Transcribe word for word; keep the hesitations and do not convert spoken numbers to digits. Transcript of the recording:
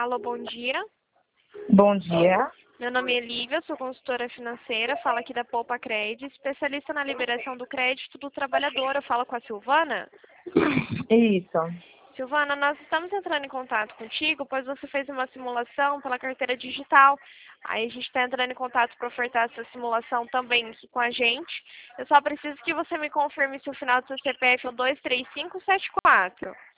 Alô, bom dia. Bom dia. Meu nome é Lívia, sou consultora financeira, falo aqui da Poupa Crédito, especialista na liberação do crédito do trabalhador. Eu falo com a Silvana. Isso. Silvana, nós estamos entrando em contato contigo, pois você fez uma simulação pela carteira digital. Aí a gente está entrando em contato para ofertar essa simulação também aqui com a gente. Eu só preciso que você me confirme se o final do seu C P F é o dois três cinco sete quatro.